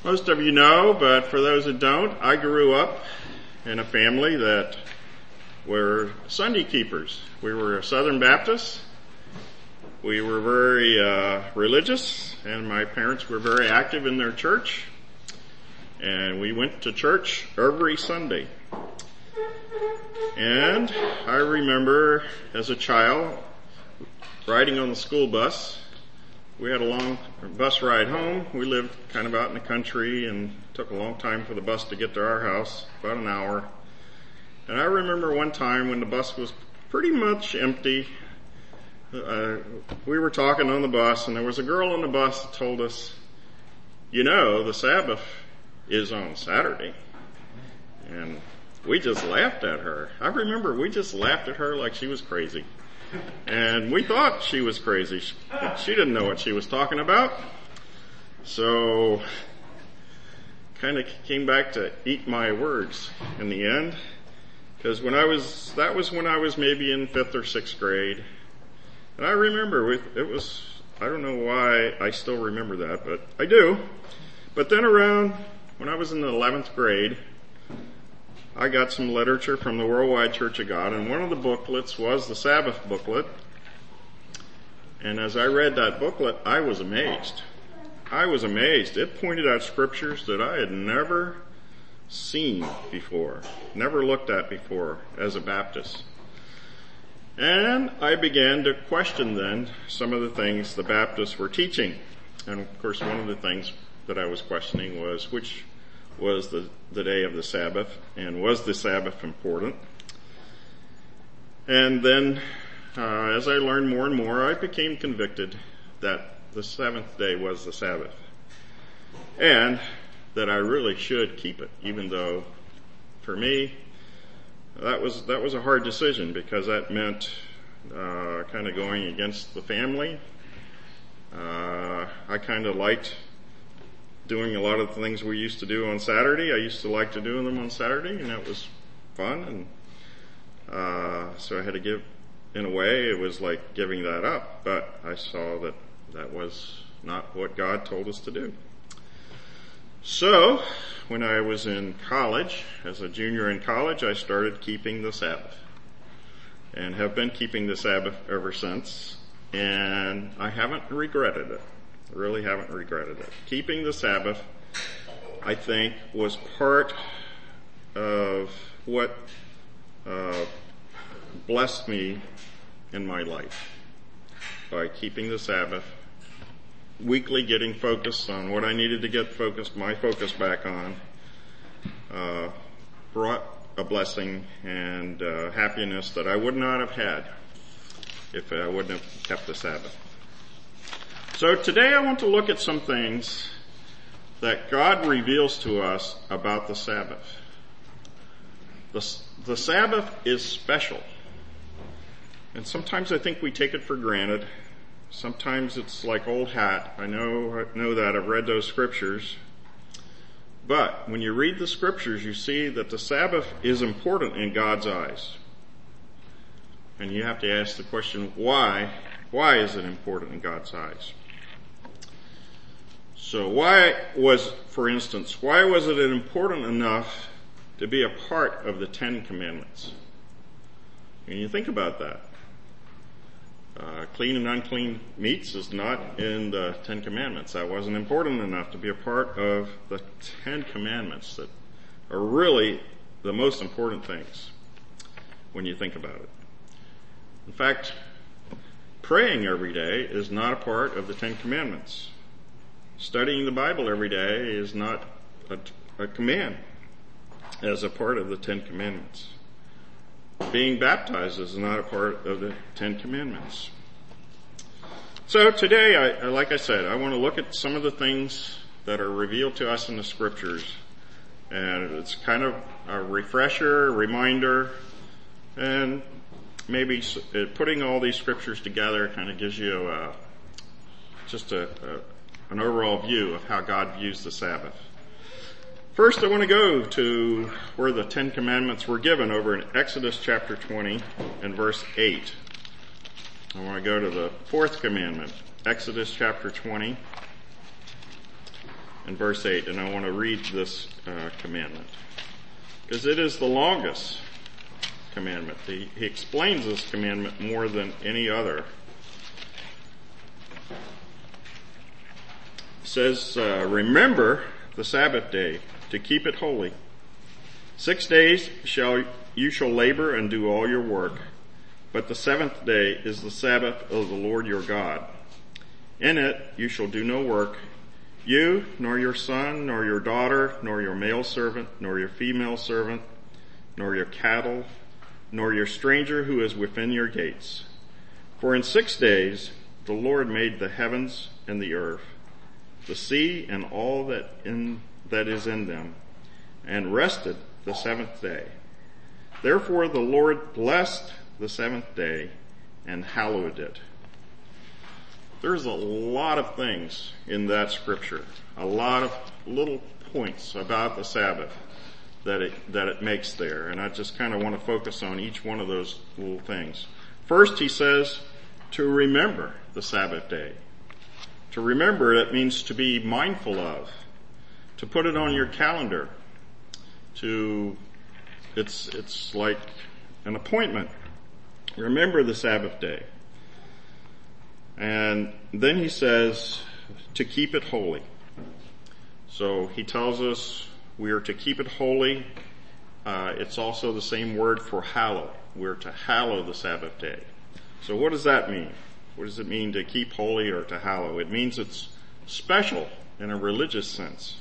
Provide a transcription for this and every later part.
Most of you know, but for those that don't, I grew up in a family that were Sunday keepers. We were Southern Baptists. We were very religious, and my parents were very active in their church. And we went to church every Sunday. And I remember as a child riding on the school bus. We had a long bus ride home. We lived kind of out in the country and it took a long time for the bus to get to our house, about an hour. And I remember one time when the bus was pretty much empty, we were talking on the bus and there was a girl on the bus that told us, you know, the Sabbath is on Saturday. And we just laughed at her. I remember we just laughed at her like she was crazy. And we thought she was crazy. She didn't know what she was talking about. So, kind of came back to eat my words in the end. Because that was when I was maybe in 5th or 6th grade. And I remember I don't know why I still remember that, but I do. But then around when I was in the 11th grade, I got some literature from the Worldwide Church of God, and one of the booklets was the Sabbath booklet. And as I read that booklet, I was amazed. It pointed out scriptures that I had never seen before, never looked at before as a Baptist. And I began to question then some of the things the Baptists were teaching. And of course, one of the things that I was questioning was which was the day of the Sabbath, and was the Sabbath important? And then, as I learned more and more, I became convicted that the 7th day was the Sabbath, and that I really should keep it, even though, for me, that was a hard decision, because that meant kind of going against the family. I kind of liked doing a lot of the things we used to do on Saturday. I used to like to do them on Saturday, and that was fun. And so I had to give, in a way, it was like giving that up. But I saw that that was not what God told us to do. So when I was in college, as a junior in college, I started keeping the Sabbath, and have been keeping the Sabbath ever since. And I haven't regretted it. I really haven't regretted it. Keeping the Sabbath, I think, was part of what blessed me in my life. By keeping the Sabbath, weekly getting focused on what I needed to get my focus back on, brought a blessing and happiness that I would not have had if I wouldn't have kept the Sabbath. So today I want to look at some things that God reveals to us about the Sabbath. The Sabbath is special. And sometimes I think we take it for granted. Sometimes it's like old hat. I know that. I've read those scriptures. But when you read the scriptures, you see that the Sabbath is important in God's eyes. And you have to ask the question, why? Why is it important in God's eyes? So for instance, why was it important enough to be a part of the 10 Commandments? And you think about that. Clean and unclean meats is not in the 10 Commandments. That wasn't important enough to be a part of the 10 Commandments that are really the most important things when you think about it. In fact, praying every day is not a part of the 10 Commandments. Studying the Bible every day is not a command as a part of the 10 Commandments. Being baptized is not a part of the 10 Commandments. So today, like I said, I want to look at some of the things that are revealed to us in the scriptures. And it's kind of a refresher, a reminder, and maybe putting all these scriptures together kind of gives you an overall view of how God views the Sabbath. First, I want to go to where the 10 Commandments were given over in Exodus chapter 20 and verse 8. I want to go to the 4th commandment, Exodus chapter 20 in verse 8, and I want to read this commandment because it is the longest commandment. He explains this commandment more than any other. It says, remember the Sabbath day to keep it holy. 6 days you shall labor and do all your work, but the seventh day is the Sabbath of the Lord your God. In it you shall do no work, you, nor your son, nor your daughter, nor your male servant, nor your female servant, nor your cattle, nor your stranger who is within your gates. For in 6 days the Lord made the heavens and the earth, the sea and all that is in them, and rested the seventh day. Therefore the Lord blessed the seventh day and hallowed it. There's a lot of things in that scripture, a lot of little points about the Sabbath that it makes there, and I just kind of want to focus on each one of those little things. First, he says to remember the Sabbath day. To remember it means to be mindful of, to put it on your calendar, it's like an appointment. Remember the Sabbath day. And then he says to keep it holy. So he tells us we are to keep it holy. It's also the same word for hallow. We're to hallow the Sabbath day. So what does that mean? What does it mean to keep holy or to hallow? It means it's special in a religious sense.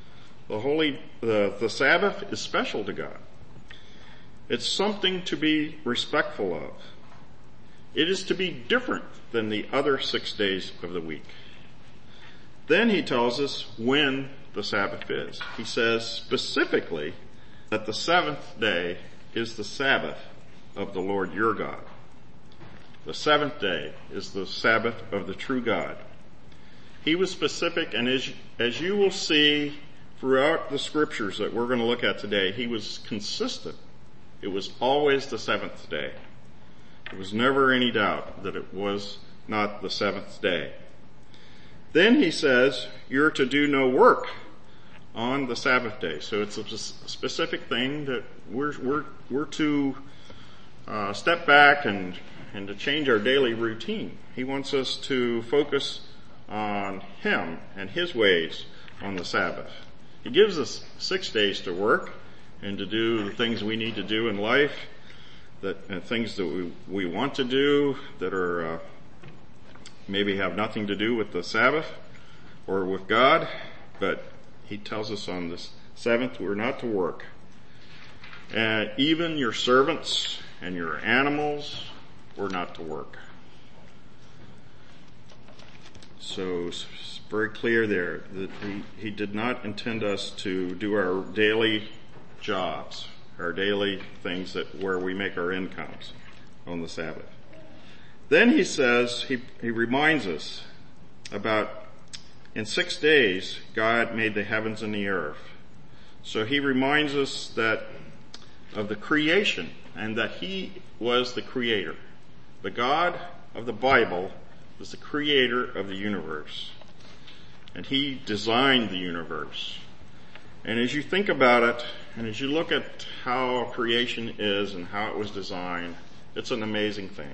The Sabbath is special to God. It's something to be respectful of. It is to be different than the other 6 days of the week. Then he tells us when the Sabbath is. He says specifically that the seventh day is the Sabbath of the Lord your God. The seventh day is the Sabbath of the true God. He was specific, and as you will see throughout the scriptures that we're going to look at today, he was consistent. It was always the seventh day. There was never any doubt that it was not the seventh day. Then he says, you're to do no work on the Sabbath day. So it's a specific thing that we're to step back and to change our daily routine. He wants us to focus on him and his ways on the Sabbath. He gives us 6 days to work and to do the things we need to do in life, and things that we want to do that are maybe have nothing to do with the Sabbath or with God, but he tells us on this seventh we're not to work. And even your servants and your animals were not to work. So it's very clear there that he did not intend us to do our daily jobs, our daily things where we make our incomes on the Sabbath. Then he says, he reminds us about in 6 days God made the heavens and the earth. So he reminds us that of the creation and that he was the creator. The God of the Bible was the creator of the universe. And he designed the universe. And as you think about it, and as you look at how creation is and how it was designed, it's an amazing thing.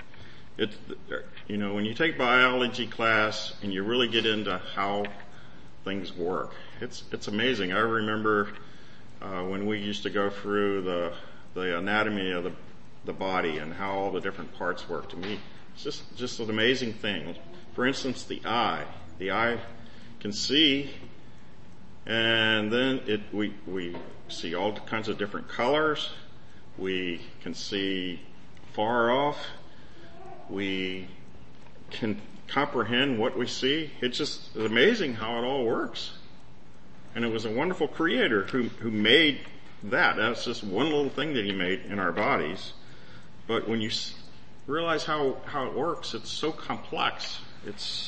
When you take biology class and you really get into how things work, it's amazing. I remember when we used to go through the anatomy of the body and how all the different parts work. To me, it's just an amazing thing. For instance, the eye can see, and then we see all kinds of different colors. We can see far off. We can comprehend what we see. It's just amazing how it all works. And it was a wonderful creator who made that. That's just one little thing that he made in our bodies. But when you realize how it works, it's so complex. It's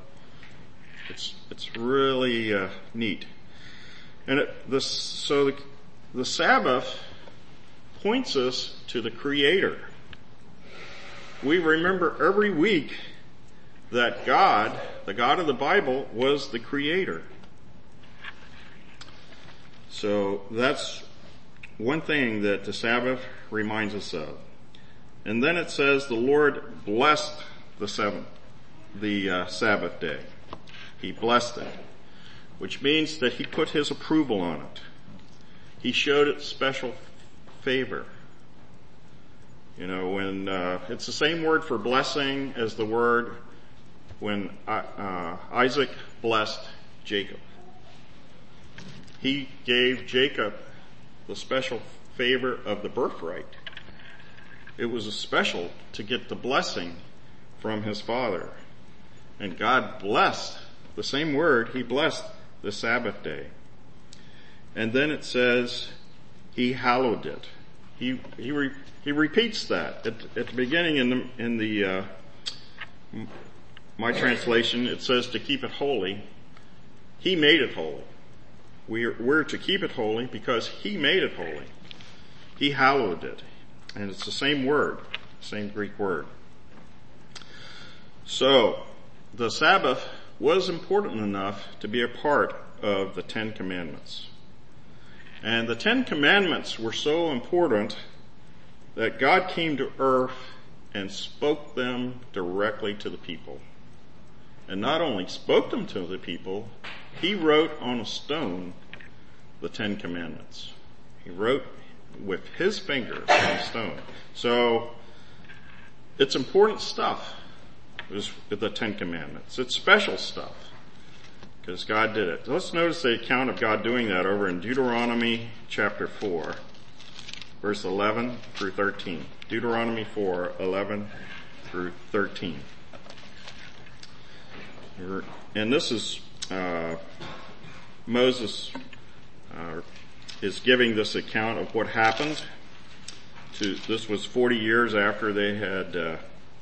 really neat. And the Sabbath points us to the Creator. We remember every week that God, the God of the Bible, was the Creator. So that's one thing that the Sabbath reminds us of. And then it says the Lord blessed the Sabbath day. He blessed it, which means that he put his approval on it. He showed it special favor. You know, when it's the same word for blessing as the word when Isaac blessed Jacob. He gave Jacob the special favor of the birthright. It was a special to get the blessing from his father. And God blessed, the same word, he blessed the Sabbath day. And then it says, he hallowed it. He repeats that at the beginning in the my translation. It says to keep it holy. He made it holy. We're to keep it holy because he made it holy. He hallowed it, and it's the same word, same Greek word. So the Sabbath was important enough to be a part of the 10 Commandments. And the 10 Commandments were so important that God came to earth and spoke them directly to the people. And not only spoke them to the people, he wrote on a stone the 10 Commandments. He wrote with his finger on a stone. So it's important stuff, the 10 Commandments. It's special stuff because God did it. Let's notice the account of God doing that over in Deuteronomy chapter 4, verse 11 through 13. Deuteronomy 4, 11 through 13. And this is Moses is giving this account of what happened. This was 40 years after they had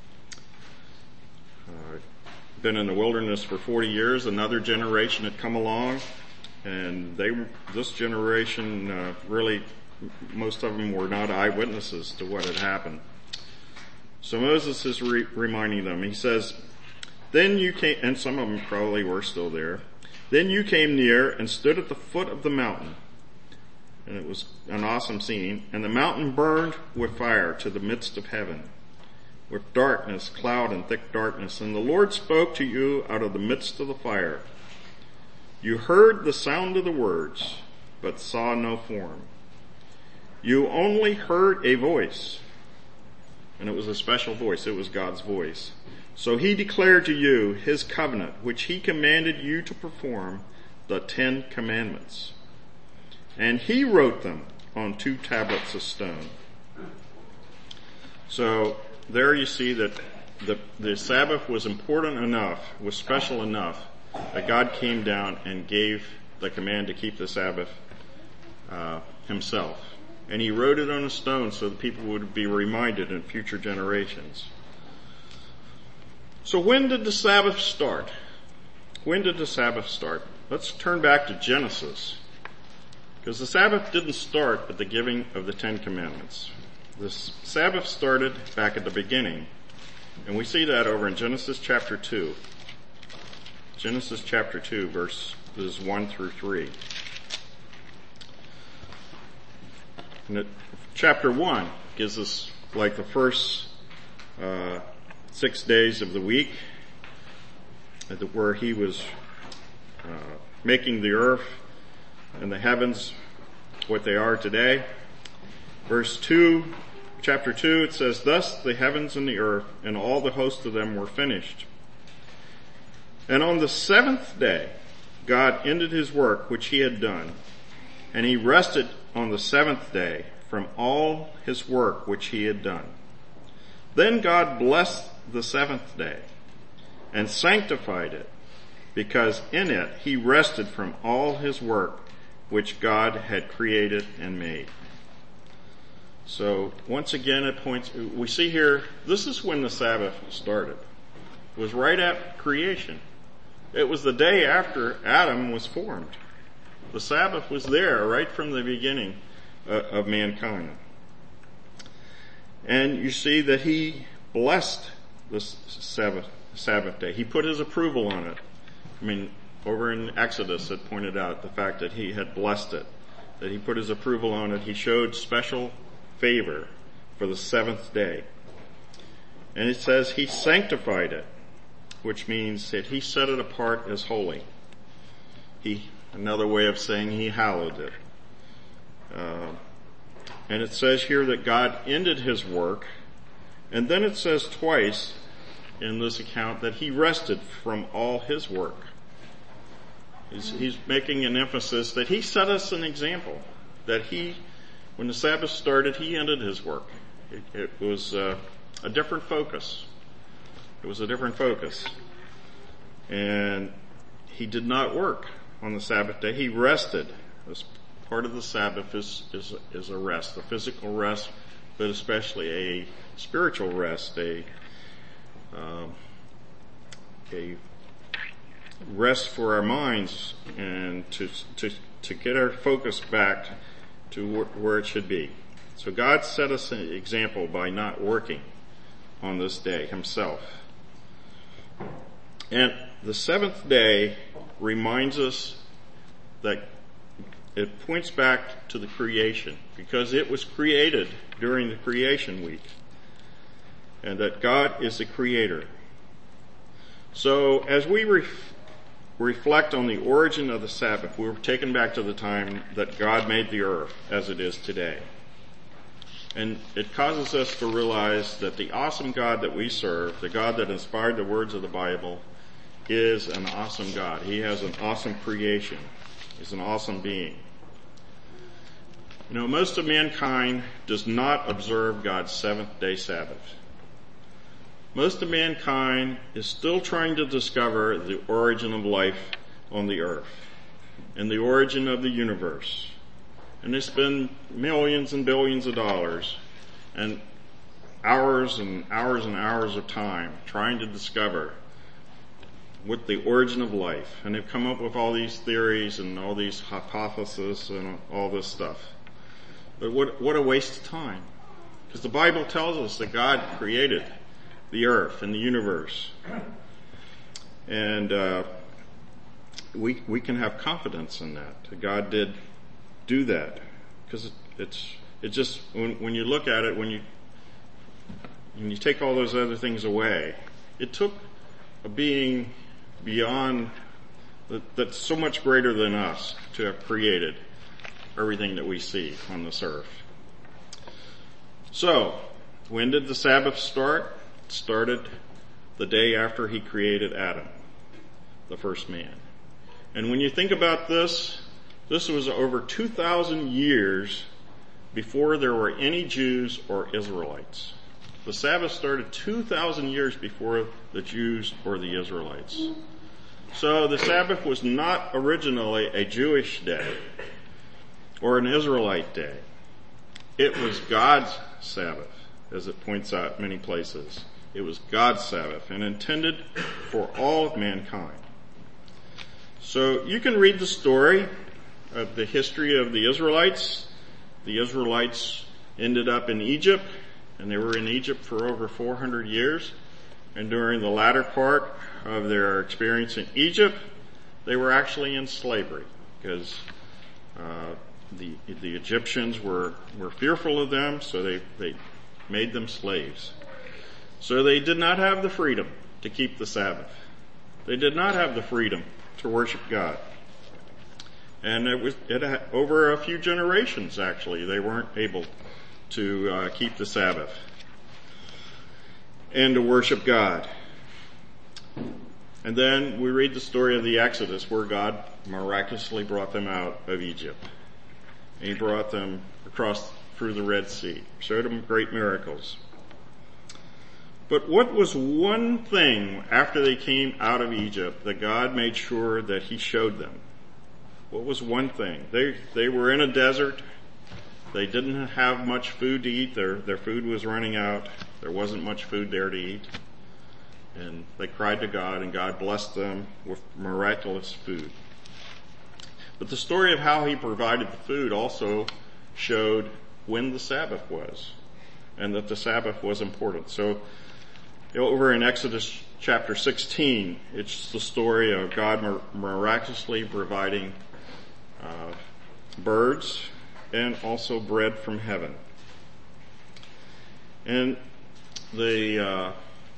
been in the wilderness for 40 years. Another generation had come along, and this generation really, most of them were not eyewitnesses to what had happened. So Moses is reminding them. He says, then you came, and some of them probably were still there. Then you came near and stood at the foot of the mountain. And it was an awesome scene. And the mountain burned with fire to the midst of heaven, with darkness, cloud and thick darkness. And the Lord spoke to you out of the midst of the fire. You heard the sound of the words, but saw no form. You only heard a voice. And it was a special voice. It was God's voice. So he declared to you his covenant, which he commanded you to perform, the 10 Commandments. And he wrote them on 2 tablets of stone. So there you see that the Sabbath was important enough, was special enough, that God came down and gave the command to keep the Sabbath himself. And he wrote it on a stone so that people would be reminded in future generations. So when did the Sabbath start? When did the Sabbath start? Let's turn back to Genesis. Because the Sabbath didn't start at the giving of the 10 Commandments. The Sabbath started back at the beginning. And we see that over in Genesis chapter 2. Genesis chapter 2, verses 1 through 3. And chapter 1 gives us like the first 6 days of the week, where he was making the earth and the heavens what they are today. Verse 2, chapter 2, it says, thus the heavens and the earth and all the host of them were finished. And on the 7th day, God ended his work which he had done, and he rested on the 7th day from all his work which he had done. Then God blessed the 7th day and sanctified it, because in it he rested from all his work which God had created and made. So once again it points, we see here, this is when the Sabbath started. It was right at creation. It was the day after Adam was formed. The Sabbath was there right from the beginning of mankind. And you see that he blessed this Sabbath day. He put his approval on it. I mean, over in Exodus it pointed out the fact that he had blessed it. that he put his approval on it. He showed special favor for the seventh day. And it says he sanctified it, which means that he set it apart as holy. Another way of saying he hallowed it. And it says here that God ended his work, and then it says twice in this account that he rested from all his work. He's making an emphasis that he set us an example, that when the Sabbath started, he ended his work. It was a different focus. It was a different focus. And he did not work on the Sabbath day. He rested. As part of the Sabbath is a rest, a physical rest, but especially a spiritual rest, a rest for our minds, and to get our focus back to where it should be. So God set us an example by not working on this day himself. And the seventh day reminds us that it points back to the creation, because it was created during the creation week, and that God is the creator. So as we reflect on the origin of the Sabbath, we're taken back to the time that God made the earth as it is today. And it causes us to realize that the awesome God that we serve, the God that inspired the words of the Bible, is an awesome God. He has an awesome creation. He's an awesome being. You know, most of mankind does not observe God's seventh-day Sabbath. Most of mankind is still trying to discover the origin of life on the earth and the origin of the universe. And they spend millions and billions of dollars and hours and hours and hours of time trying to discover what the origin of life. And they've come up with all these theories and all these hypotheses and all this stuff. But what a waste of time. Because the Bible tells us that God created the earth and the universe. And we can have confidence in that God did do that. Because it just, when you look at it, when you take all those other things away, it took a being beyond, that's so much greater than us, to have created everything that we see on this earth. So, when did the Sabbath start? It started the day after he created Adam, the first man. And when you think about this was over 2,000 years before there were any Jews or Israelites. The Sabbath started 2,000 years before the Jews or the Israelites. So the Sabbath was not originally a Jewish day or an Israelite day. It was God's Sabbath, as it points out many places. It was God's Sabbath and intended for all of mankind. So you can read the story of the history of the Israelites. The Israelites ended up in Egypt, and they were in Egypt for over 400 years. And during the latter part of their experience in Egypt, they were actually in slavery, because the Egyptians were fearful of them, so they made them slaves. So they did not have the freedom to keep the Sabbath. They did not have the freedom to worship God. And it over a few generations, actually, they weren't able to keep the Sabbath and to worship God. And then we read the story of the Exodus, where God miraculously brought them out of Egypt. And he brought them across through the Red Sea, showed them great miracles. But what was one thing after they came out of Egypt that God made sure that he showed them? What was one thing? They were in a desert. They didn't have much food to eat. Their food was running out. There wasn't much food there to eat. And they cried to God, and God blessed them with miraculous food. But the story of how he provided the food also showed when the Sabbath was, and that the Sabbath was important. So over in Exodus chapter 16, it's the story of God miraculously providing birds, and also bread from heaven. And the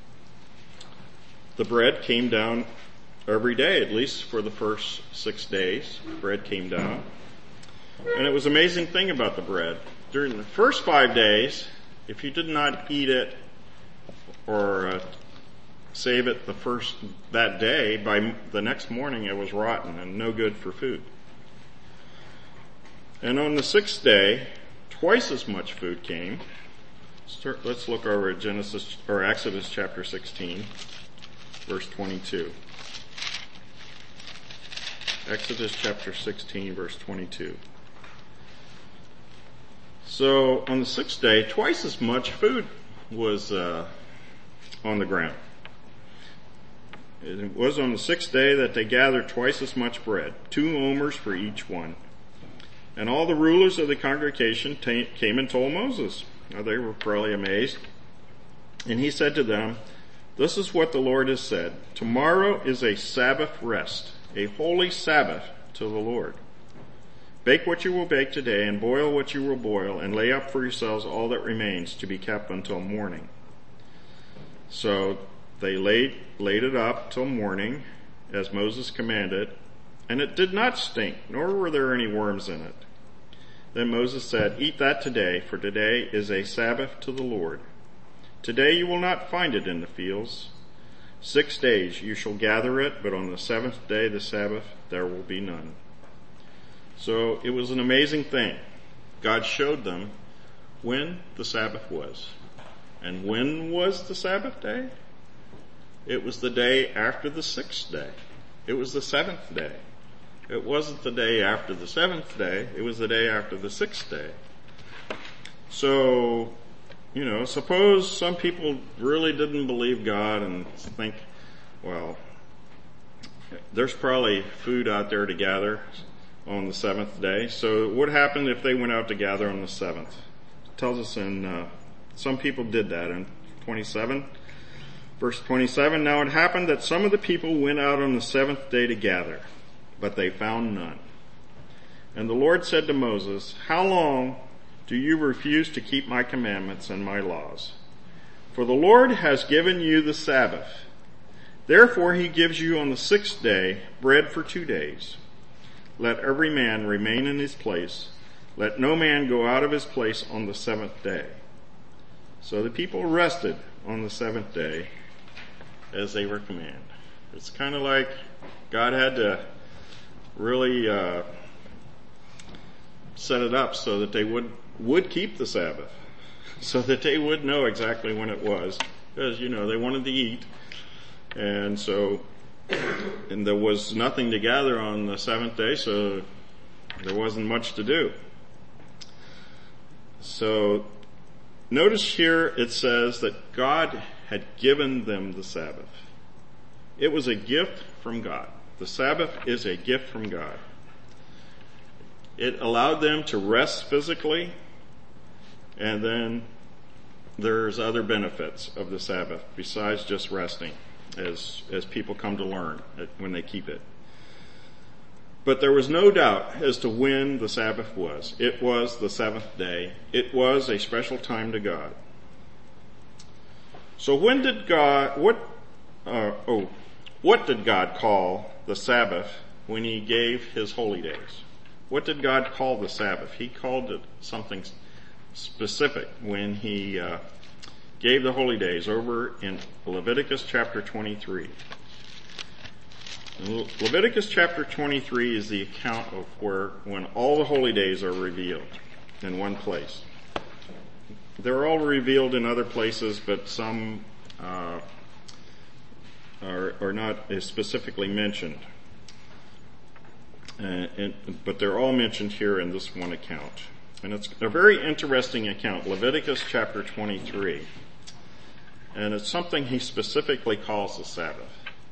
bread came down every day, at least for the first 6 days. Bread came down. And it was an amazing thing about the bread. During the first 5 days, if you did not eat it or save it that day, by the next morning it was rotten and no good for food. And on the 6th day, twice as much food came. Let's look over at Exodus chapter 16, verse 22. Exodus chapter 16, verse 22. So on the 6th day, twice as much food was on the ground. It was on the 6th day that they gathered twice as much bread, 2 omers for each one. And all the rulers of the congregation came and told Moses. Now they were probably amazed. And he said to them, "This is what the Lord has said. Tomorrow is a Sabbath rest, a holy Sabbath to the Lord. Bake what you will bake today, and boil what you will boil, and lay up for yourselves all that remains to be kept until morning." So they laid it up till morning, as Moses commanded, and it did not stink, nor were there any worms in it. Then Moses said, "Eat that today, for today is a Sabbath to the Lord. Today you will not find it in the fields. 6 days you shall gather it, but on the 7th day, the Sabbath, there will be none." So it was an amazing thing. God showed them when the Sabbath was. And when was the Sabbath day? It was the day after the 6th day. It was the 7th day. It wasn't the day after the 7th day. It was the day after the 6th day. So, suppose some people really didn't believe God and think, well, there's probably food out there to gather on the 7th day. So what happened if they went out to gather on the 7th? It tells us some people did that in 27. Verse 27, "Now it happened that some of the people went out on the 7th day to gather, but they found none. And the Lord said to Moses, 'How long do you refuse to keep my commandments and my laws? For the Lord has given you the Sabbath. Therefore he gives you on the 6th day bread for 2 days. Let every man remain in his place. Let no man go out of his place on the 7th day.' So the people rested on the 7th day as they were commanded." It's kind of like God had to really set it up so that they would keep the Sabbath, so that they would know exactly when it was, because they wanted to eat, and there was nothing to gather on the 7th day, so there wasn't much to do. So notice here it says that God had given them the Sabbath. It was a gift from God. The Sabbath is a gift from God. It allowed them to rest physically, and then there's other benefits of the Sabbath besides just resting, as people come to learn when they keep it. But there was no doubt as to when the Sabbath was. It was the 7th day. It was a special time to God. So what did God call the Sabbath when he gave his holy days? What did God call the Sabbath? He called it something specific when he gave the holy days over in Leviticus chapter 23. Leviticus chapter 23 is the account of when all the holy days are revealed in one place. They're all revealed in other places, but some are not specifically mentioned. But they're all mentioned here in this one account. And it's a very interesting account, Leviticus chapter 23. And it's something he specifically calls the Sabbath.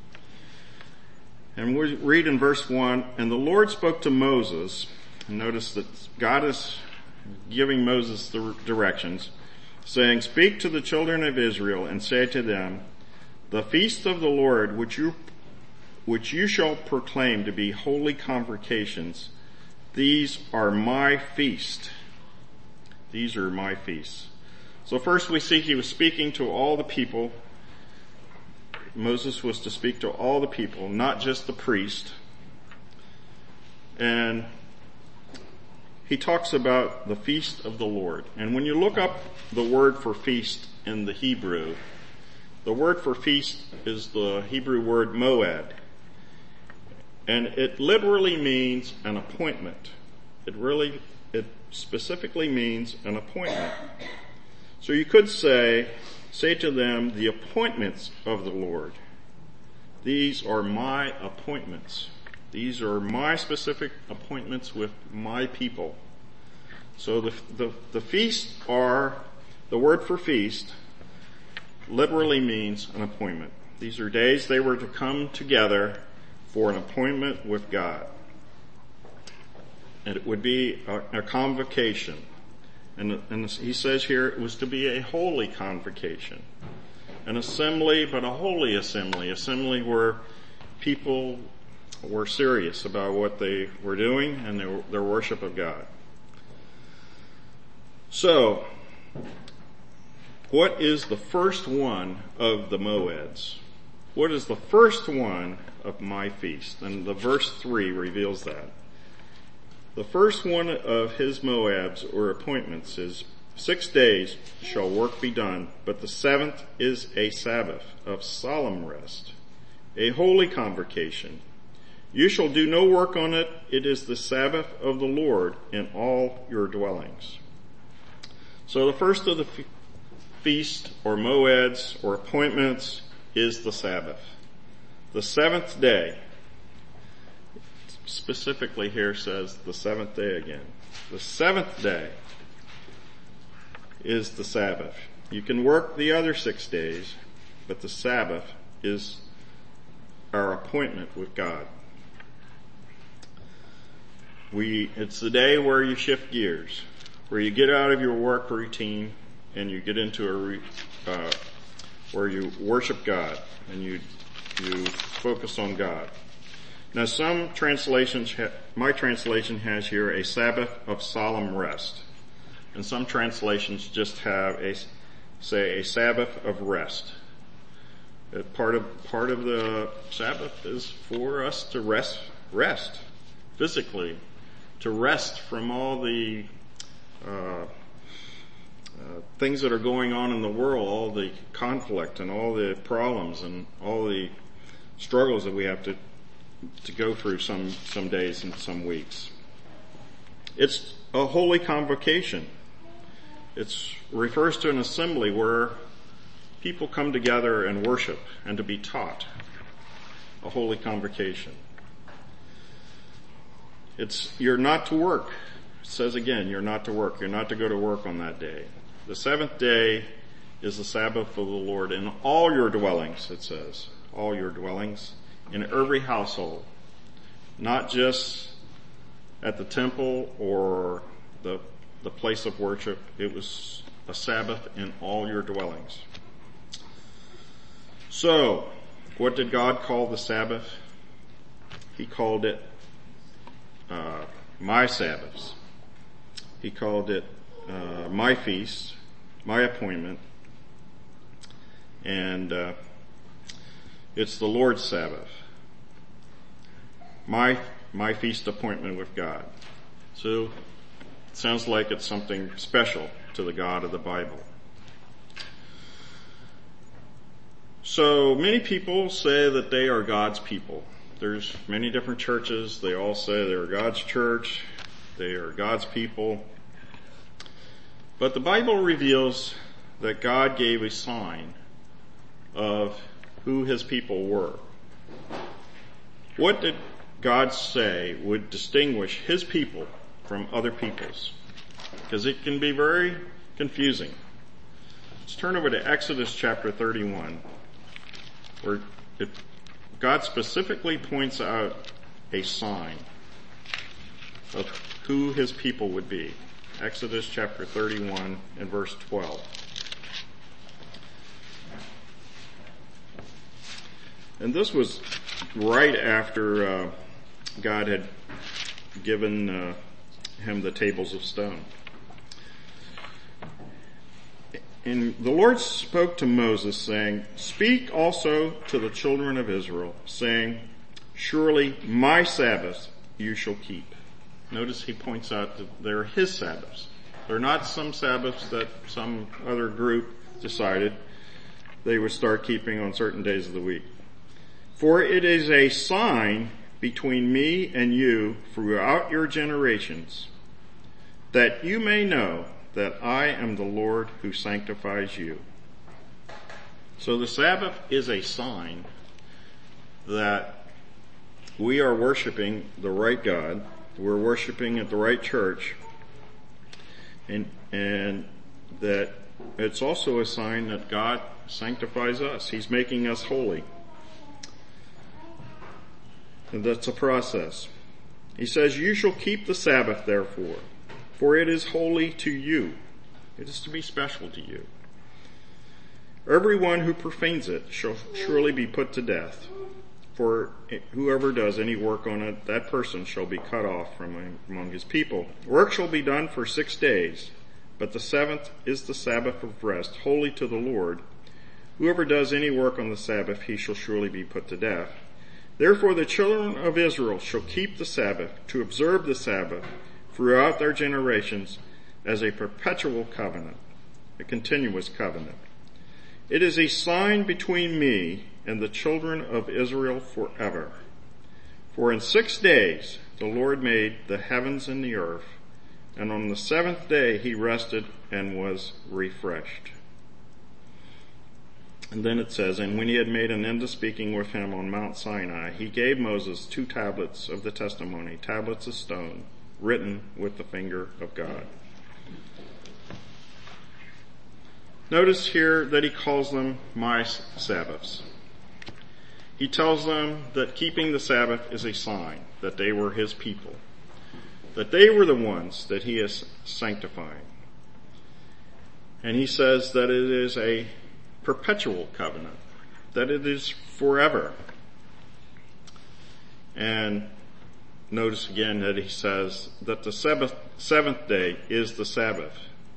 And we read in verse 1, "And the Lord spoke to Moses," and notice that God is giving Moses the directions, saying, "Speak to the children of Israel and say to them, the feast of the Lord which you shall proclaim to be holy convocations, these are my feast. These are my feasts. So first we see he was speaking to all the people. Moses was to speak to all the people, not just the priest. And he talks about the feast of the Lord. And when you look up the word for feast in the Hebrew, the word for feast is the Hebrew word moed. And it literally means an appointment. It specifically means an appointment. So you could say to them, the appointments of the Lord. These are my appointments. These are my specific appointments with my people. So the feast the word for feast literally means an appointment. These are days they were to come together for an appointment with God. And it would be a convocation. And he says here it was to be a holy convocation. An assembly, but a holy assembly. Assembly where people were serious about what they were doing and their worship of God. So, what is the first one of the moeds? What is the first one of my feast? And the verse 3 reveals that. The first one of his moeds or appointments is 6 days shall work be done, but the 7th is a Sabbath of solemn rest, a holy convocation. You shall do no work on it. It is the Sabbath of the Lord in all your dwellings. So the first of the feast or moeds or appointments is the Sabbath. The 7th day, specifically here says the 7th day again. The 7th day is the Sabbath. You can work the other 6 days, but the Sabbath is our appointment with God. It's the day where you shift gears, where you get out of your work routine and you get into where you worship God and you focus on God. Now some translations, my translation has here a Sabbath of solemn rest. And some translations just have a Sabbath of rest. Part of the Sabbath is for us to rest physically, to rest from all the things that are going on in the world, all the conflict and all the problems and all the struggles that we have to go through some days and some weeks. It's a holy convocation. It refers to an assembly where people come together and worship and to be taught. A holy convocation. You're not to work. It says again, you're not to work. You're not to go to work on that day. The 7th day is the Sabbath of the Lord in all your dwellings, it says. All your dwellings. In every household. Not just at the temple or the place of worship. It was a Sabbath in all your dwellings. So, what did God call the Sabbath? He called it my Sabbaths. He called it my feast, my appointment, and it's the Lord's Sabbath. My feast appointment with God. So it sounds like it's something special to the God of the Bible. So many people say that they are God's people. There's many different churches. They all say they're God's church. They are God's people. But the Bible reveals that God gave a sign of who his people were. What did God say would distinguish his people from other peoples? Because it can be very confusing. Let's turn over to Exodus chapter 31, where God specifically points out a sign of who his people would be. Exodus chapter 31 and verse 12. And this was right after God had given him the tables of stone. And the Lord spoke to Moses, saying, "Speak also to the children of Israel, saying, surely my Sabbaths you shall keep." Notice he points out that they're his Sabbaths. They're not some Sabbaths that some other group decided they would start keeping on certain days of the week. "For it is a sign between me and you throughout your generations, that you may know that I am the Lord who sanctifies you." So the Sabbath is a sign that we are worshiping the right God, we're worshiping at the right church, and that it's also a sign that God sanctifies us. He's making us holy. And that's a process. He says, "You shall keep the Sabbath, therefore, for it is holy to you." It is to be special to you. "Everyone who profanes it shall surely be put to death. For whoever does any work on it, that person shall be cut off from among his people. Work shall be done for 6 days, but the 7th is the Sabbath of rest, holy to the Lord. Whoever does any work on the Sabbath, he shall surely be put to death. Therefore the children of Israel shall keep the Sabbath, to observe the Sabbath throughout their generations as a perpetual covenant, a continuous covenant. It is a sign between me and the children of Israel forever. For in 6 days the Lord made the heavens and the earth, and on the 7th day he rested and was refreshed." And then it says, "And when he had made an end of speaking with him on Mount Sinai, he gave Moses 2 tablets of the testimony, tablets of stone, written with the finger of God." Notice here that he calls them my Sabbaths. He tells them that keeping the Sabbath is a sign that they were his people, that they were the ones that he is sanctifying. And he says that it is a perpetual covenant, that it is forever. And notice again that he says that the 7th day is the Sabbath.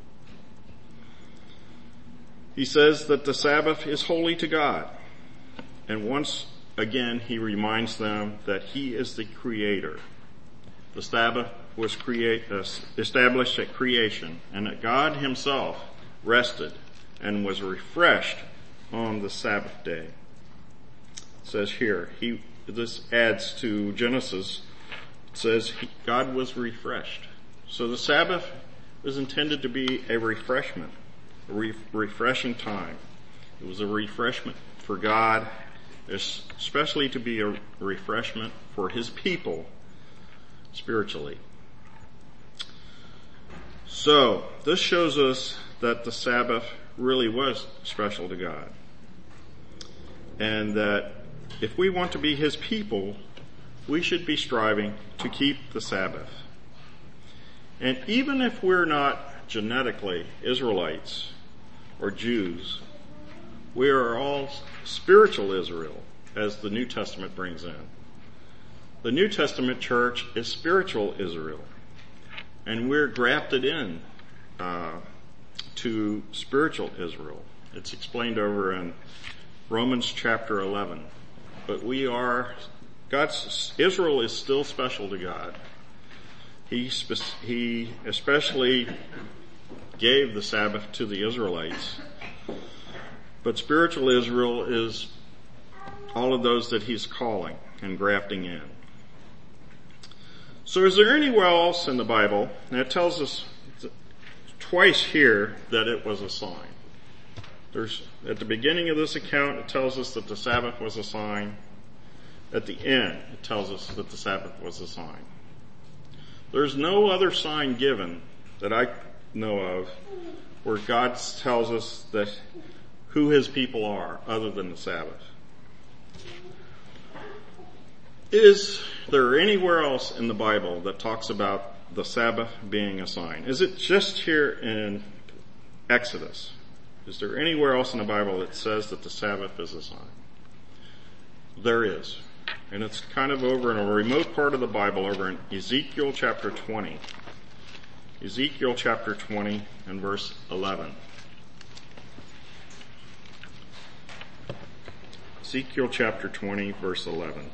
He says that the Sabbath is holy to God. And once again, he reminds them that he is the creator. The Sabbath was established at creation, and that God himself rested and was refreshed on the Sabbath day. It says here, this adds to Genesis. It says God was refreshed. So the Sabbath was intended to be a refreshment, a refreshing time. It was a refreshment for God, especially to be a refreshment for his people spiritually. So this shows us that the Sabbath really was special to God, and that if we want to be his people, we should be striving to keep the Sabbath. And even if we're not genetically Israelites or Jews, we are all spiritual Israel, as the New Testament brings in. The New Testament church is spiritual Israel, and we're grafted in to spiritual Israel. It's explained over in Romans chapter 11. But Israel is still special to God. He especially gave the Sabbath to the Israelites. But spiritual Israel is all of those that he's calling and grafting in. So is there anywhere else in the Bible, and it tells us twice here that it was a sign. At the beginning of this account, it tells us that the Sabbath was a sign. At the end, it tells us that the Sabbath was a sign. There's no other sign given that I know of where God tells us that who his people are other than the Sabbath. Is there anywhere else in the Bible that talks about the Sabbath being a sign? Is it just here in Exodus? Is there anywhere else in the Bible that says that the Sabbath is a sign? There is. And it's kind of over in a remote part of the Bible, over in Ezekiel chapter 20. Ezekiel chapter 20 and verse 11. Ezekiel chapter 20, verse 11.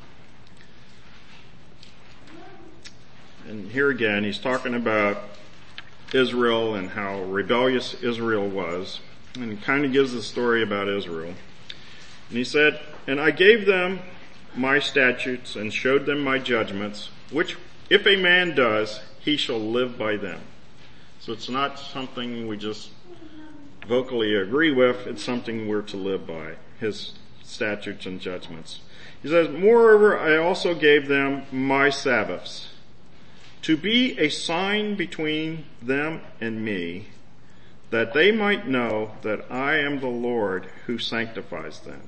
And here again, he's talking about Israel and how rebellious Israel was. And he kind of gives the story about Israel. And he said, "And I gave them my statutes and showed them my judgments, which if a man does, he shall live by them." So it's not something we just vocally agree with, it's something we're to live by, his statutes and judgments. He says, "Moreover, I also gave them my Sabbaths, to be a sign between them and me, that they might know that I am the Lord who sanctifies them."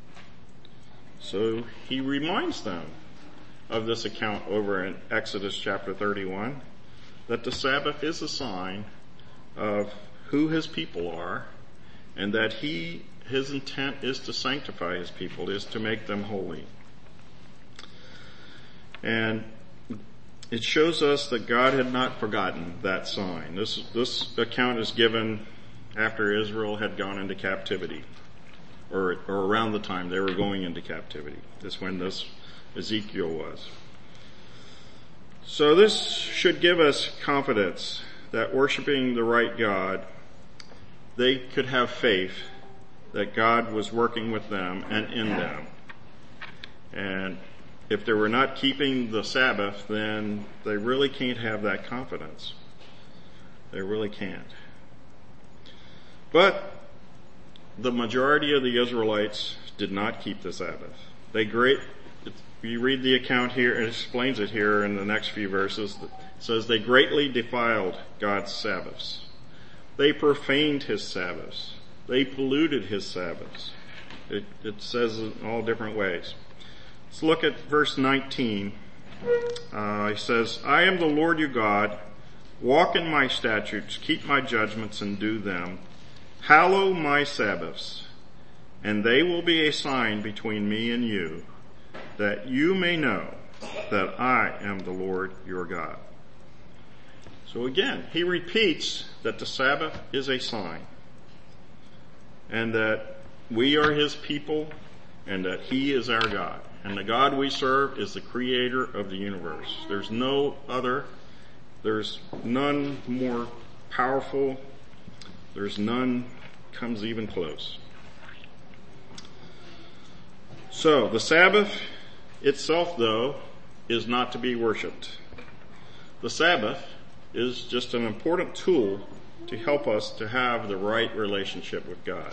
So he reminds them of this account over in Exodus chapter 31, that the Sabbath is a sign of who his people are, and that his intent is to sanctify his people, is to make them holy. And it shows us that God had not forgotten that sign. This account is given after Israel had gone into captivity, or around the time they were going into captivity. That's when this Ezekiel was. So this should give us confidence that worshiping the right God, they could have faith that God was working with them and in them. And if they were not keeping the Sabbath, then they really can't have that confidence. They really can't. But the majority of the Israelites did not keep the Sabbath. You read the account here, and it explains it here in the next few verses. It says they greatly defiled God's Sabbaths. They profaned his Sabbaths. They polluted his Sabbaths. It says it in all different ways. Let's look at verse 19. He says, "I am the Lord your God. Walk in my statutes, keep my judgments, and do them. Hallow my Sabbaths, and they will be a sign between me and you, that you may know that I am the Lord your God." So again, he repeats that the Sabbath is a sign, and that we are his people, and that he is our God. And the God we serve is the creator of the universe. There's no other. There's none more powerful. There's none comes even close. So the Sabbath itself, though, is not to be worshipped. The Sabbath is just an important tool to help us to have the right relationship with God.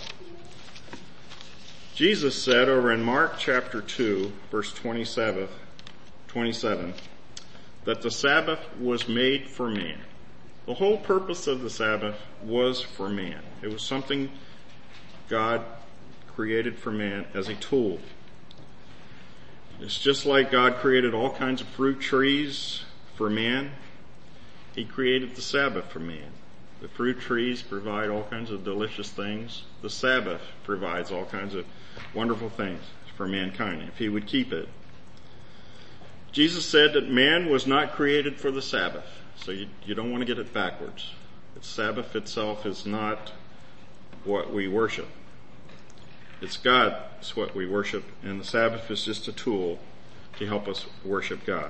Jesus said over in Mark chapter 2, verse 27, that the Sabbath was made for man. The whole purpose of the Sabbath was for man. It was something God created for man as a tool. It's just like God created all kinds of fruit trees for man. He created the Sabbath for man. The fruit trees provide all kinds of delicious things. The Sabbath provides all kinds of wonderful things for mankind, if he would keep it. Jesus said that man was not created for the Sabbath. So you don't want to get it backwards. The Sabbath itself is not what we worship. It's God. It's what we worship. And the Sabbath is just a tool to help us worship God.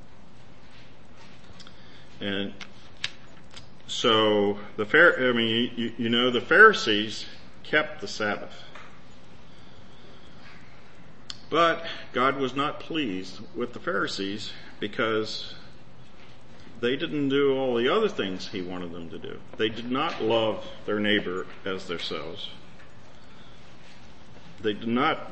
And so the Pharisees kept the Sabbath. But God was not pleased with the Pharisees because they didn't do all the other things he wanted them to do. They did not love their neighbor as themselves. They did not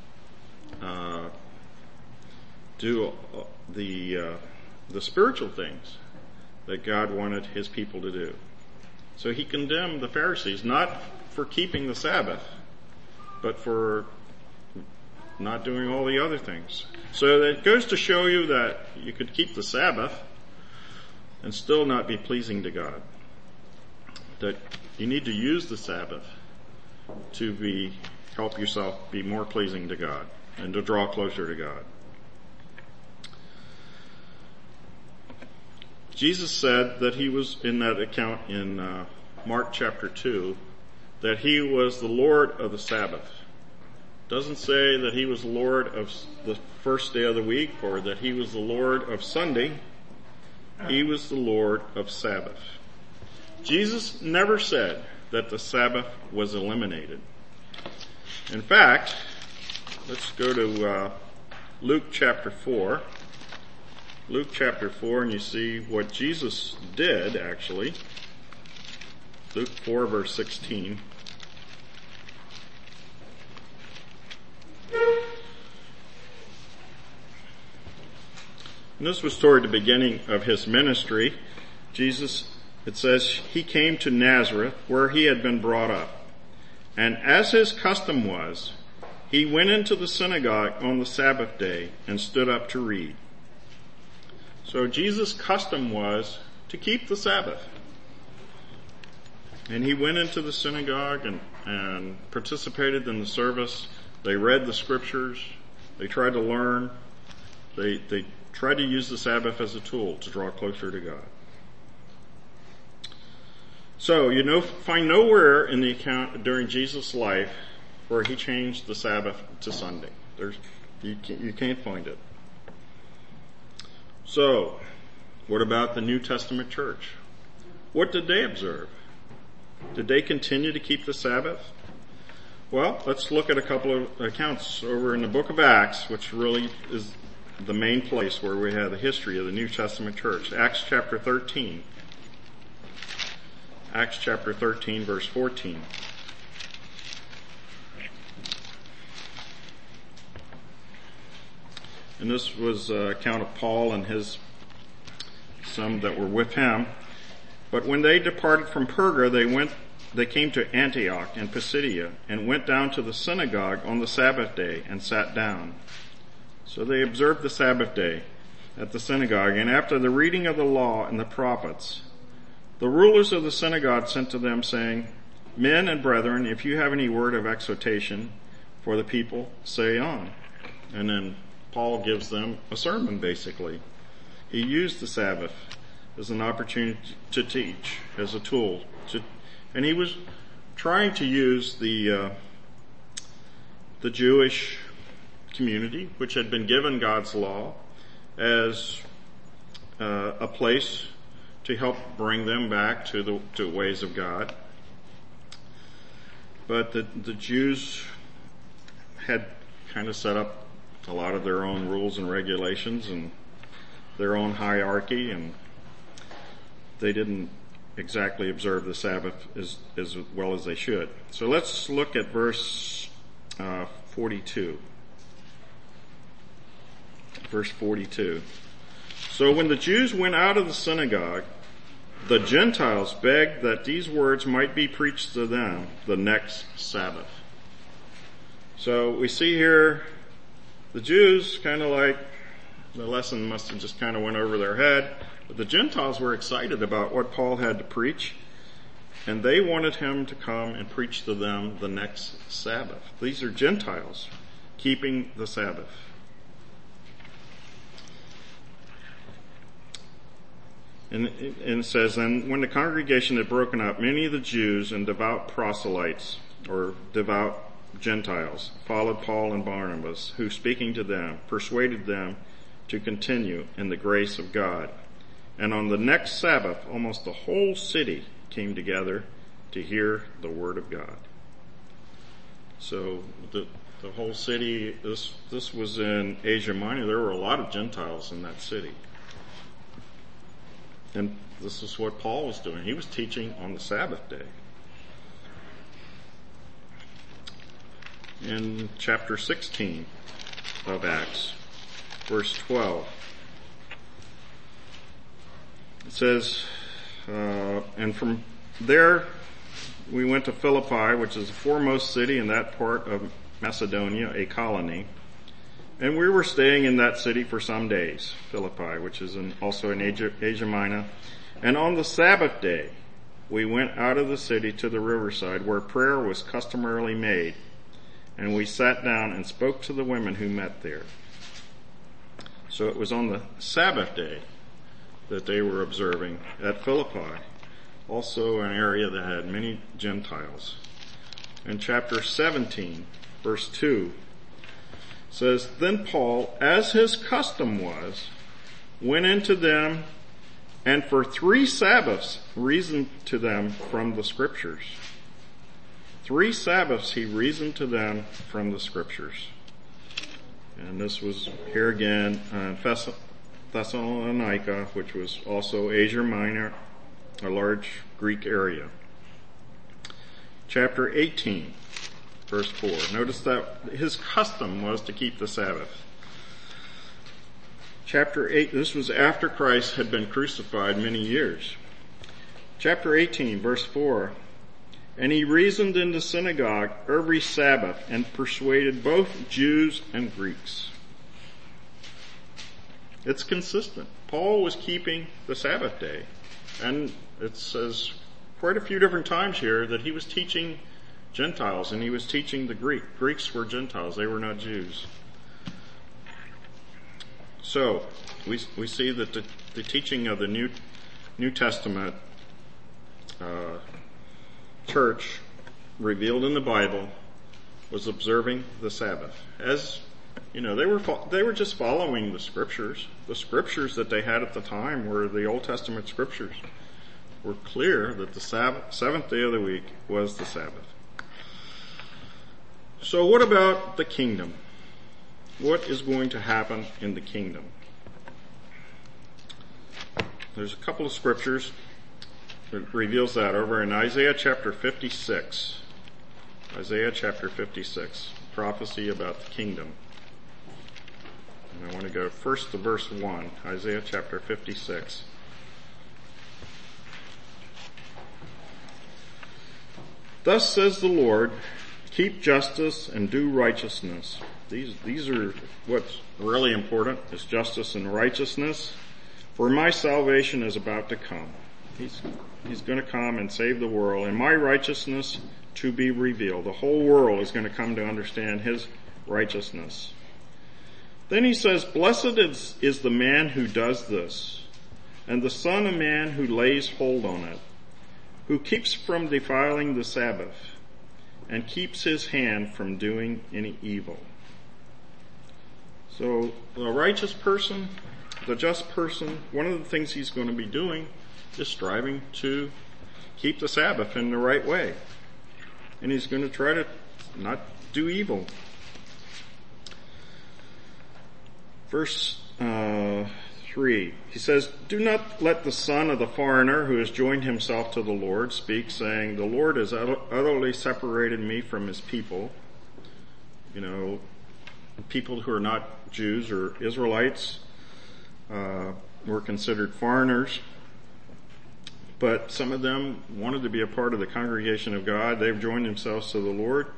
do the spiritual things that God wanted his people to do. So he condemned the Pharisees, not for keeping the Sabbath, but for not doing all the other things. So it goes to show you that you could keep the Sabbath and still not be pleasing to God. That you need to use the Sabbath to help yourself be more pleasing to God and to draw closer to God. Jesus said that he was, in that account in Mark chapter 2, that he was the Lord of the Sabbath. Doesn't say that he was Lord of the first day of the week or that he was the Lord of Sunday. He was the Lord of Sabbath. Jesus never said that the Sabbath was eliminated. In fact, let's go to Luke chapter 4. Luke chapter 4, and you see what Jesus did, actually. Luke 4, verse 16. And this was toward the beginning of his ministry. Jesus, it says, he came to Nazareth, where he had been brought up. And as his custom was, he went into the synagogue on the Sabbath day and stood up to read. So Jesus' custom was to keep the Sabbath. And he went into the synagogue and participated in the service. They read the scriptures. They tried to learn. They tried to use the Sabbath as a tool to draw closer to God. So, find nowhere in the account during Jesus' life where he changed the Sabbath to Sunday. You can't find it. So, what about the New Testament church? What did they observe? Did they continue to keep the Sabbath? Well, let's look at a couple of accounts over in the book of Acts, which really is the main place where we have the history of the New Testament church. Acts chapter 13. Acts chapter 13, verse 14. And this was an account of Paul and some that were with him. But when they departed from Perga, they came to Antioch and Pisidia and went down to the synagogue on the Sabbath day and sat down. So they observed the Sabbath day at the synagogue, and after the reading of the law and the prophets, the rulers of the synagogue sent to them, saying, Men and brethren, if you have any word of exhortation for the people, say on. And then Paul gives them a sermon, basically. He used the Sabbath as an opportunity to teach, as a tool. And he was trying to use the Jewish community, which had been given God's law, as a place to help bring them back to the ways of God. But the Jews had kind of set up a lot of their own rules and regulations and their own hierarchy, and they didn't exactly observe the Sabbath as well as they should. So let's look at verse 42. Verse 42. So when the Jews went out of the synagogue, the Gentiles begged that these words might be preached to them the next Sabbath. So we see here the Jews kind of like the lesson must have just kind of went over their head, but the Gentiles were excited about what Paul had to preach, and they wanted him to come and preach to them the next Sabbath. These are Gentiles keeping the Sabbath. And it says, and when the congregation had broken up, many of the Jews and devout proselytes, or devout Gentiles, followed Paul and Barnabas, who, speaking to them, persuaded them to continue in the grace of God. And on the next Sabbath, almost the whole city came together to hear the word of God. So the whole city, this was in Asia Minor. There were a lot of Gentiles in that city. And this is what Paul was doing. He was teaching on the Sabbath day. In chapter 16 of Acts, verse 12, it says, and from there we went to Philippi, which is the foremost city in that part of Macedonia, a colony. And we were staying in that city for some days, Philippi, which is also in Asia Minor. And on the Sabbath day, we went out of the city to the riverside where prayer was customarily made. And we sat down and spoke to the women who met there. So it was on the Sabbath day that they were observing at Philippi, also an area that had many Gentiles. In chapter 17, verse 2, says, Then Paul, as his custom was, went into them and for 3 Sabbaths reasoned to them from the Scriptures. 3 Sabbaths he reasoned to them from the Scriptures. And this was here again in Thessalonica, which was also Asia Minor, a large Greek area. Chapter 18, verse 4. Notice that his custom was to keep the Sabbath. Chapter 8, this was after Christ had been crucified many years. Chapter 18, verse 4. And he reasoned in the synagogue every Sabbath and persuaded both Jews and Greeks. It's consistent. Paul was keeping the Sabbath day. And it says quite a few different times here that he was teaching Gentiles and he was teaching the Greeks were Gentiles. They were not Jews. So, we see that the teaching of the New Testament church revealed in the Bible was observing the Sabbath. As you know, they were just following the scriptures. The scriptures that they had at the time were the Old Testament scriptures. Were clear that the seventh day of the week was the Sabbath. So what about the kingdom? What is going to happen in the kingdom? There's a couple of scriptures that reveals that over in Isaiah chapter 56. Isaiah chapter 56, prophecy about the kingdom. And I want to go first to verse 1, Isaiah chapter 56. Thus says the Lord, keep justice and do righteousness. These are what's really important, is justice and righteousness. For my salvation is about to come. He's going to come and save the world, and my righteousness to be revealed. The whole world is going to come to understand his righteousness. Then he says, blessed is the man who does this, and the son of man who lays hold on it, who keeps from defiling the Sabbath, and keeps his hand from doing any evil. So the righteous person, the just person, one of the things he's going to be doing is striving to keep the Sabbath in the right way. And he's going to try to not do evil. Verse 3, he says, do not let the son of the foreigner who has joined himself to the Lord speak, saying, the Lord has utterly separated me from his people. You know, people who are not Jews or Israelites were considered foreigners. But some of them wanted to be a part of the congregation of God. They've joined themselves to the Lord.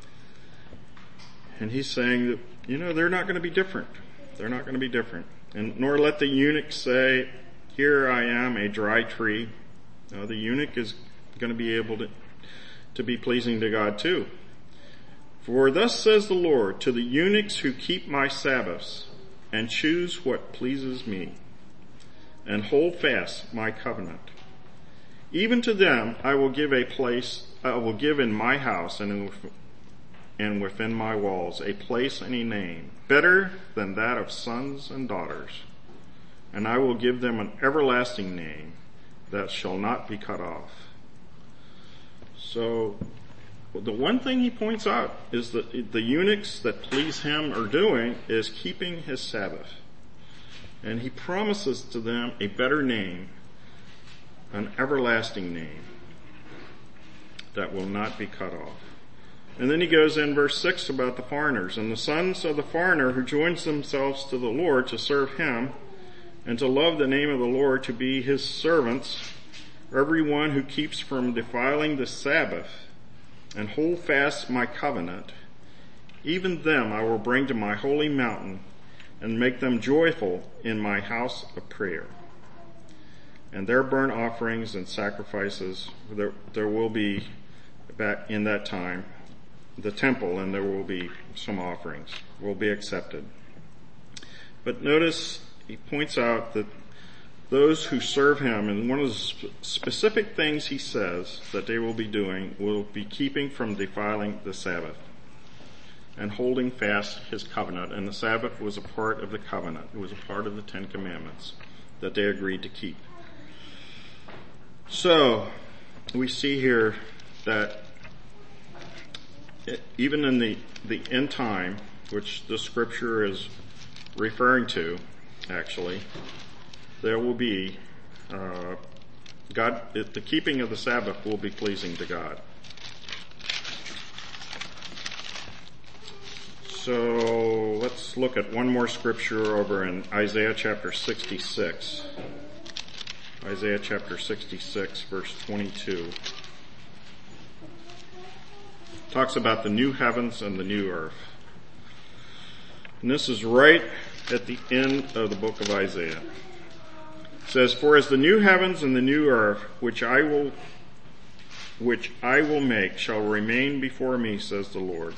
And he's saying that, you know, they're not going to be different. They're not going to be different. And nor let the eunuch say, here I am, a dry tree. No, the eunuch is going to be able to be pleasing to God too. For thus says the Lord, to the eunuchs who keep my Sabbaths and choose what pleases me and hold fast my covenant. Even to them I will give a place, I will give in my house and within my walls a place and a name, better than that of sons and daughters. And I will give them an everlasting name that shall not be cut off. So, the one thing he points out is that the eunuchs that please him are doing is keeping his Sabbath. And he promises to them a better name, an everlasting name that will not be cut off. And then he goes in verse 6 about the foreigners. And the sons of the foreigner who joins themselves to the Lord to serve him and to love the name of the Lord, to be his servants, everyone who keeps from defiling the Sabbath and hold fast my covenant, even them I will bring to my holy mountain and make them joyful in my house of prayer. And their burnt offerings and sacrifices, there will be back in that time the temple, and there will be some offerings will be accepted. But notice he points out that those who serve him, and one of the specific things he says that they will be doing will be keeping from defiling the Sabbath and holding fast his covenant. And the Sabbath was a part of the covenant. It was a part of the Ten Commandments that they agreed to keep. So, we see here that even in the end time, which the scripture is referring to, actually, there will be, the keeping of the Sabbath will be pleasing to God. So let's look at one more scripture over in Isaiah chapter 66. Isaiah chapter 66, verse 22. Talks about the new heavens and the new earth. And this is right at the end of the book of Isaiah. It says, "For as the new heavens and the new earth, which I will make, shall remain before me, says the Lord,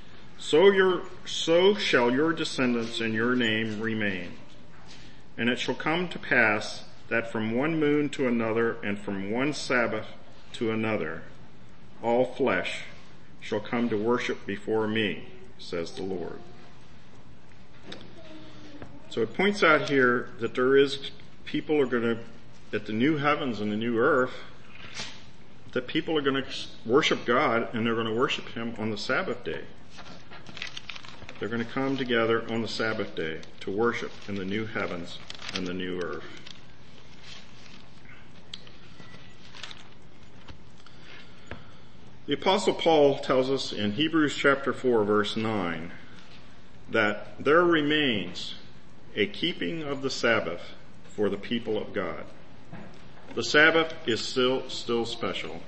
so shall your descendants and your name remain. And it shall come to pass that from one moon to another and from one Sabbath to another, all flesh shall come to worship before me, says the Lord." So it points out here that people are going to, at the new heavens and the new earth, that people are going to worship God and they're going to worship him on the Sabbath day. They're going to come together on the Sabbath day to worship in the new heavens and the new earth. The Apostle Paul tells us in Hebrews chapter 4, verse 9, that there remains a keeping of the Sabbath for the people of God. The Sabbath is still special.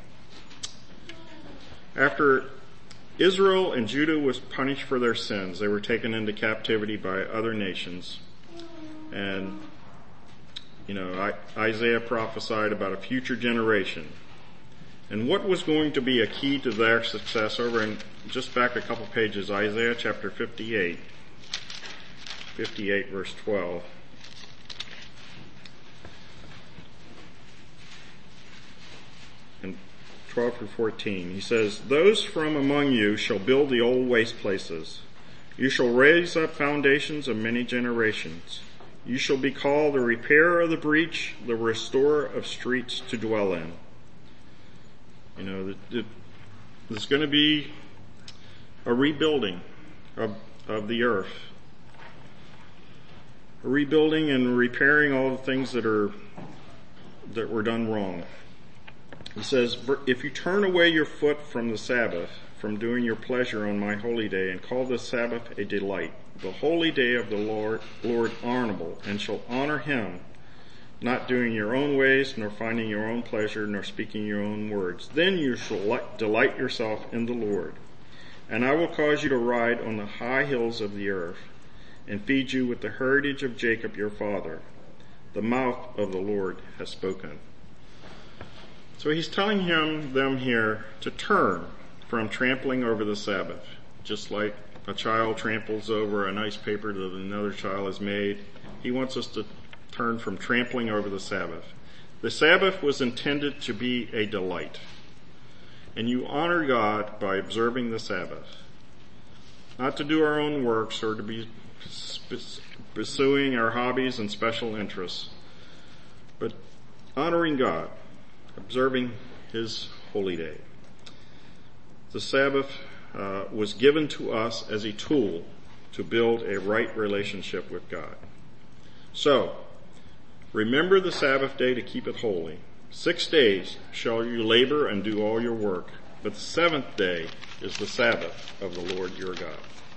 After Israel and Judah was punished for their sins, they were taken into captivity by other nations. And, Isaiah prophesied about a future generation. And what was going to be a key to their success, over in just back a couple pages, Isaiah chapter 58 verse 12. And 12 through 14, he says, "Those from among you shall build the old waste places. You shall raise up foundations of many generations. You shall be called the repairer of the breach, the restorer of streets to dwell in." There's going to be a rebuilding of the earth. A rebuilding and repairing all the things that were done wrong. He says, "If you turn away your foot from the Sabbath, from doing your pleasure on my holy day, and call the Sabbath a delight, the holy day of the Lord honorable, and shall honor him, not doing your own ways, nor finding your own pleasure, nor speaking your own words, then you shall delight yourself in the Lord. And I will cause you to ride on the high hills of the earth, and feed you with the heritage of Jacob your father. The mouth of the Lord has spoken." So he's telling them here to turn from trampling over the Sabbath, just like a child tramples over a nice paper that another child has made. He wants us to turn from trampling over the Sabbath. The Sabbath was intended to be a delight. And you honor God by observing the Sabbath. Not to do our own works or to be pursuing our hobbies and special interests, but honoring God, observing his holy day. The Sabbath was given to us as a tool to build a right relationship with God. So, remember the Sabbath day to keep it holy. 6 days shall you labor and do all your work, but the seventh day is the Sabbath of the Lord your God.